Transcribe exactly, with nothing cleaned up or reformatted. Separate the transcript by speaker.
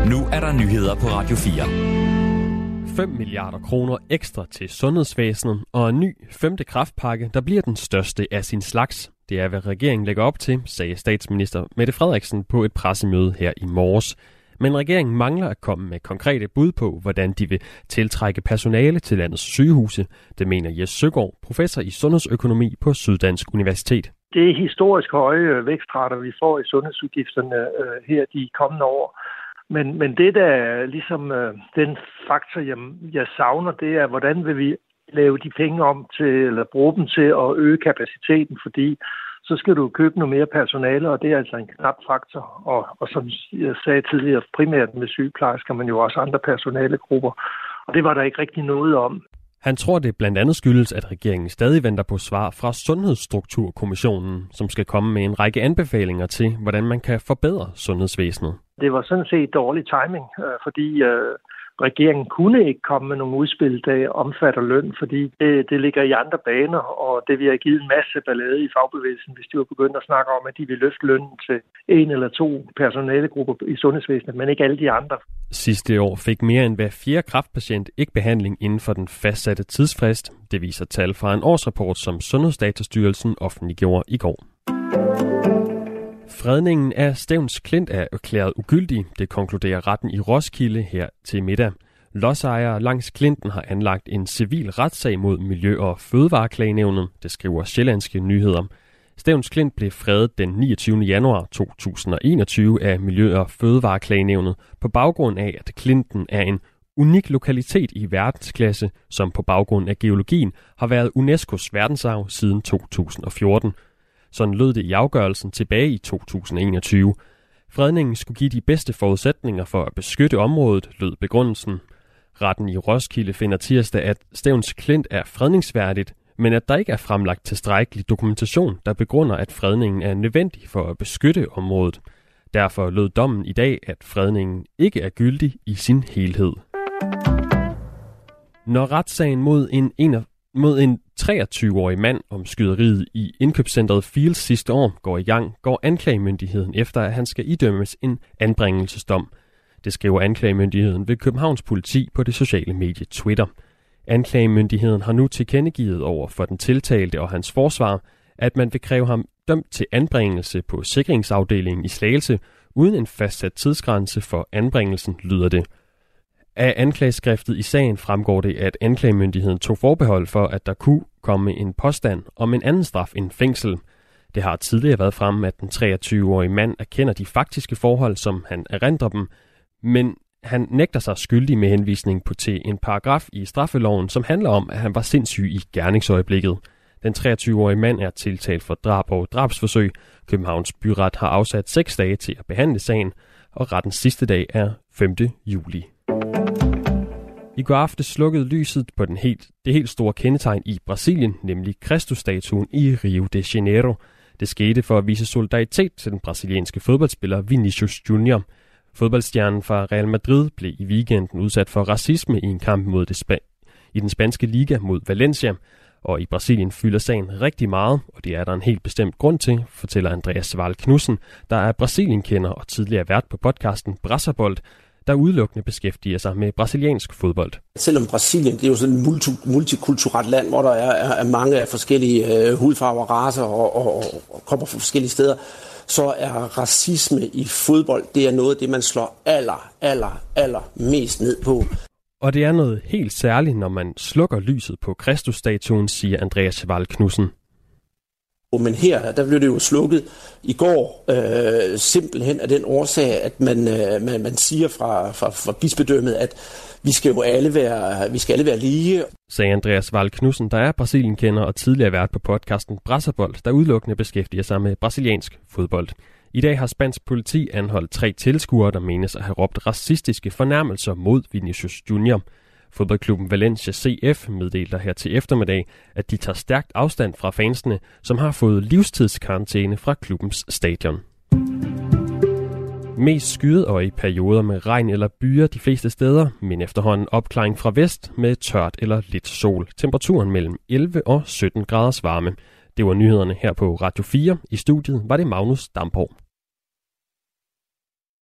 Speaker 1: Nu er der nyheder på Radio fire.
Speaker 2: fem milliarder kroner ekstra til sundhedsvæsenet og en ny femte kræftpakke, der bliver den største af sin slags. Det er, hvad regeringen lægger op til, sagde statsminister Mette Frederiksen på et pressemøde her i morges. Men regeringen mangler at komme med konkrete bud på, hvordan de vil tiltrække personale til landets sygehuse. Det mener Jes Søgaard, professor i sundhedsøkonomi på Syddansk Universitet.
Speaker 3: Det er historisk høje vækstrater, vi får i sundhedsudgifterne øh, her de kommende år. Men, men det, der er ligesom øh, den faktor, jeg, jeg savner, det er, hvordan vil vi lave de penge om til, eller bruge dem til at øge kapaciteten, fordi så skal du købe noget mere personale, og det er altså en knap faktor. Og, og som jeg sagde tidligere, primært med sygeplejersker, men jo også andre personalegrupper. Og det var der ikke rigtig noget om.
Speaker 2: Han tror, det blandt andet skyldes, at regeringen stadig venter på svar fra Sundhedsstrukturkommissionen, som skal komme med en række anbefalinger til, hvordan man kan forbedre sundhedsvæsenet.
Speaker 3: Det var sådan set dårlig timing, fordi øh, regeringen kunne ikke komme med nogle udspil, der omfatter løn, fordi det, det ligger i andre baner, og det ville have givet en masse ballade i fagbevægelsen, hvis de var begyndt at snakke om, at de ville løfte lønnen til en eller to personalegrupper i sundhedsvæsenet, men ikke alle de andre.
Speaker 2: Sidste år fik mere end hver fjerde kræftpatient ikke behandling inden for den fastsatte tidsfrist. Det viser tal fra en årsrapport, som Sundhedsdatastyrelsen offentliggjorde i går. Fredningen af Stevns Klint er erklæret ugyldig. Det konkluderer retten i Roskilde her til middag. Lodsejere langs Klinten har anlagt en civil retssag mod Miljø- og Fødevareklagenævnet, det skriver Sjællandske Nyheder. Stevns Klint blev fredet den niogtyvende januar to tusind og enogtyve af Miljø- og Fødevareklagenævnet på baggrund af, at Klinten er en unik lokalitet i verdensklasse, som på baggrund af geologien har været UNESCO's verdensarv siden to tusind og fjorten. Sådan lød det i afgørelsen tilbage i to tusind og enogtyve. Fredningen skulle give de bedste forudsætninger for at beskytte området, lød begrundelsen. Retten i Roskilde finder tirsdag, at Stevns Klint er fredningsværdigt, men at der ikke er fremlagt tilstrækkelig dokumentation, der begrunder, at fredningen er nødvendig for at beskytte området. Derfor lød dommen i dag, at fredningen ikke er gyldig i sin helhed. Når retssagen mod en, en mod en treogtyve-årig mand om skyderiet i indkøbscentret Fields sidste år går i gang, går anklagemyndigheden efter, at han skal idømmes en anbringelsesdom. Det skriver anklagemyndigheden ved Københavns Politi på det sociale medie Twitter. Anklagemyndigheden har nu tilkendegivet over for den tiltalte og hans forsvar, at man vil kræve ham dømt til anbringelse på sikringsafdelingen i Slagelse, uden en fastsat tidsgrænse for anbringelsen, lyder det. Af anklageskriftet i sagen fremgår det, at anklagemyndigheden tog forbehold for, at der kunne komme en påstand om en anden straf end fængsel. Det har tidligere været fremme, at den treogtyve-årige mand erkender de faktiske forhold, som han erindrer dem, men han nægter sig skyldig med henvisning på til en paragraf i straffeloven, som handler om, at han var sindssyg i gerningsøjeblikket. Den treogtyve-årige mand er tiltalt for drab og drabsforsøg. Københavns Byret har afsat seks dage til at behandle sagen, og rettens sidste dag er femte juli. I går aftes slukkede lyset på den helt, det helt store kendetegn i Brasilien, nemlig Kristusstatuen i Rio de Janeiro. Det skete for at vise solidaritet til den brasilianske fodboldspiller Vinicius Junior Fodboldstjernen fra Real Madrid blev i weekenden udsat for racisme i en kamp mod det spa- i den spanske liga mod Valencia. Og i Brasilien fylder sagen rigtig meget, og det er der en helt bestemt grund til, fortæller Andreas Wahl Knudsen, der er Brasilien-kender og tidligere vært på podcasten Brasserbold, der udelukkende beskæftiger sig med brasiliansk fodbold.
Speaker 4: Selvom Brasilien det er jo sådan et multi, multikulturelt land, hvor der er, er, er mange af forskellige øh, hudfarver og racer og, og, og kommer fra forskellige steder, så er racisme i fodbold, det er noget af det, man slår aller, aller, aller mest ned på.
Speaker 2: Og det er noget helt særligt, når man slukker lyset på Kristusstatuen, siger Andreas Wahl Knudsen.
Speaker 4: Men her, der blev det jo slukket i går, øh, simpelthen af den årsag, at man, øh, man, man siger fra, fra, fra bispedømmet, at vi skal jo alle være, vi skal alle være lige.
Speaker 2: Sagde Andreas Wahl Knudsen, der er Brasilien-kender og tidligere vært på podcasten Brasserbold, der udelukkende beskæftiger sig med brasiliansk fodbold. I dag har spansk politi anholdt tre tilskuere, der menes at have råbt racistiske fornærmelser mod Vinicius Junior Fodboldklubben Valencia C F meddeler her til eftermiddag, at de tager stærkt afstand fra fansene, som har fået livstidskarantæne fra klubbens stadion. Mest skyet og i perioder med regn eller byer de fleste steder, men efterhånden opklaring fra vest med tørt eller lidt sol. Temperaturen mellem elleve og sytten graders varme. Det var nyhederne her på Radio fire. I studiet var det Magnus Damborg.